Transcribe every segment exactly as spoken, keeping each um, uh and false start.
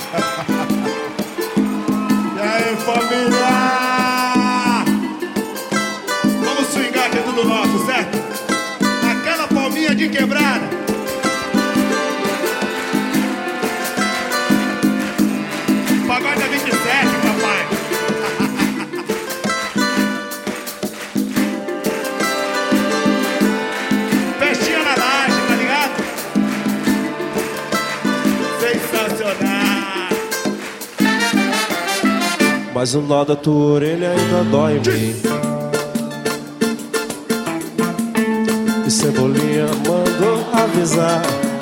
E aí, família? Vamos swingar que é tudo nosso, certo? Aquela palminha de quebrada. Pagode é vinte e sete, papai. Festinha na laje, tá ligado? Sensacional. Mas o nó da tua orelha ainda dói em mim. E Cebolinha mandou avisar: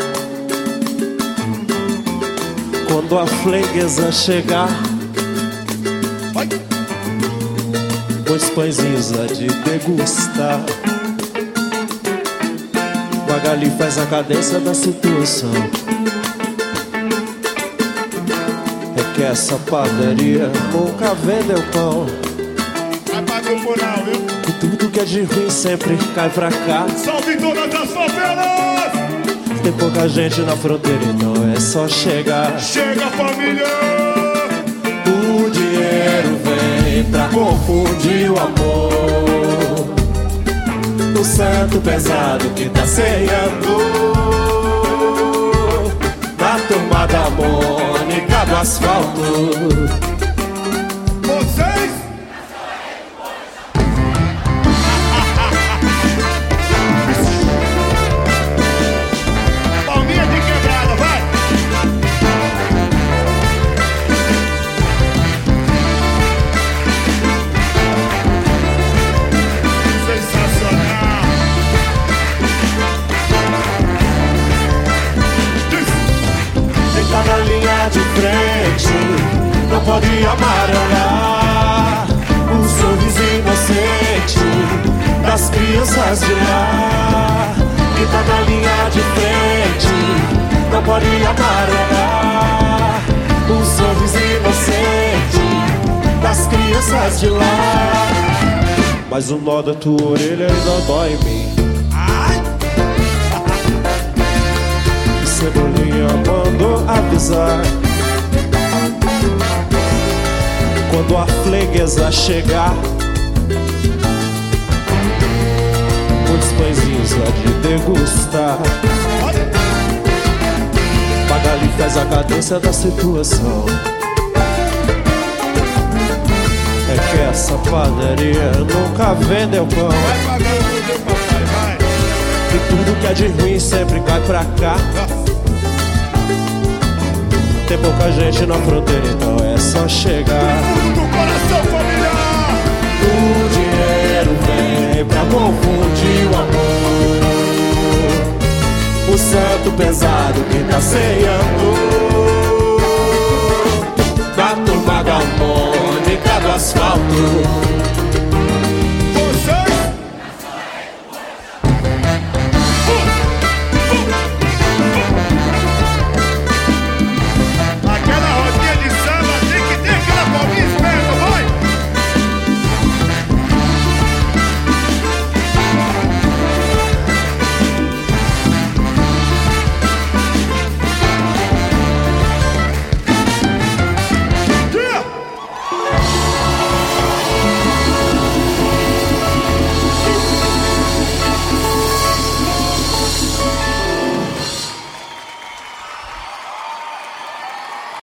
quando a freguesa chegar, pois pãezinhos há de degustar. Magali faz a cadência da situação. É que essa padaria nunca vendeu pão. Vai pra grupo não, viu? E tudo que é de ruim sempre cai pra cá. Salve todas as favelas! Tem pouca gente na fronteira, então é só chegar. Chega, família! O dinheiro vem pra confundir o amor. O santo pesado que tá ceando na turma da Mônica do asfalto. Vocês? Palminha de quebrada, vai! Sensacional! Quem tá na linha de frente não pode amarelar o sorriso inocente das crianças de lá. Quem tá na linha de frente não pode amarelar o sorriso inocente das crianças de lá. Mas o nó da tua orelha ainda dói em mim. E Cebolinha mandou avisar: quando a freguesa chegar, muitos pãezinhos há de degustar. Magali faz a cadência da situação. É que essa padaria nunca vendeu pão. Vai pagar o meu papai, vai! E tudo que é de ruim sempre cai pra cá. Tem pouca gente na fronteira, então é só chegar. Fundo do coração, família! O dinheiro vem pra confundir o amor. O santo pesado que tá ceando